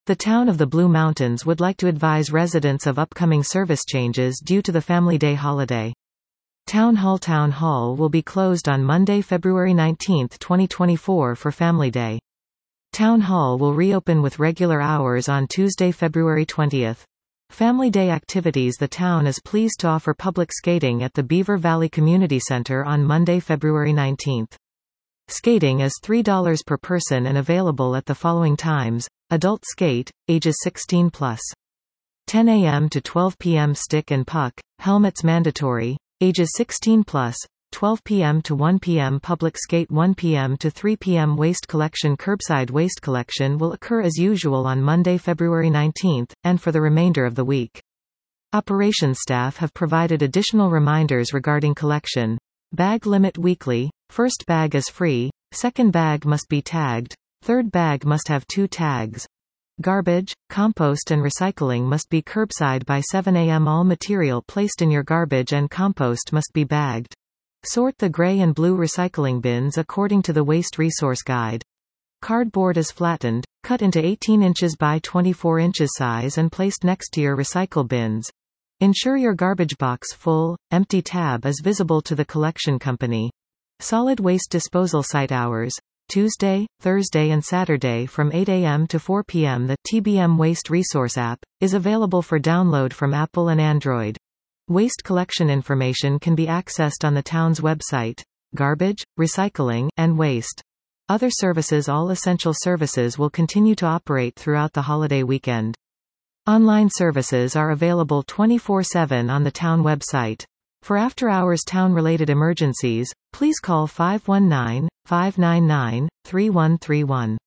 The town of the Blue Mountains would like to advise residents of upcoming service changes due to the Family Day holiday. Town Hall will be closed on Monday, February 19, 2024 for Family Day. Town Hall will reopen with regular hours on Tuesday, February 20. Family Day activities. The town is pleased to offer public skating at the Beaver Valley Community Center on Monday, February 19. Skating is $3 per person and available at the following times. Adult skate, ages 16+. 10 a.m. to 12 p.m. Stick and puck, helmets mandatory, ages 16+. 12 p.m. to 1 p.m. Public skate. 1 p.m. to 3 p.m. Waste collection. Curbside waste collection will occur as usual on Monday, February 19, and for the remainder of the week. Operations staff have provided additional reminders regarding collection. Bag limit weekly. First bag is free. Second bag must be tagged. Third bag must have 2 tags. Garbage, compost and recycling must be curbside by 7 a.m. All material placed in your garbage and compost must be bagged. Sort the gray and blue recycling bins according to the Waste Resource Guide. Cardboard is flattened, cut into 18 inches by 24 inches size and placed next to your recycle bins. Ensure your garbage box full, empty tab is visible to the collection company. Solid waste disposal site hours. Tuesday, Thursday and Saturday from 8 a.m. to 4 p.m. The TBM Waste Resource app is available for download from Apple and Android. Waste collection information can be accessed on the town's website. Garbage, recycling, and waste. Other services. All essential services will continue to operate throughout the holiday weekend. Online services are available 24/7 on the town website. For after-hours town-related emergencies, please call 519-599-3131.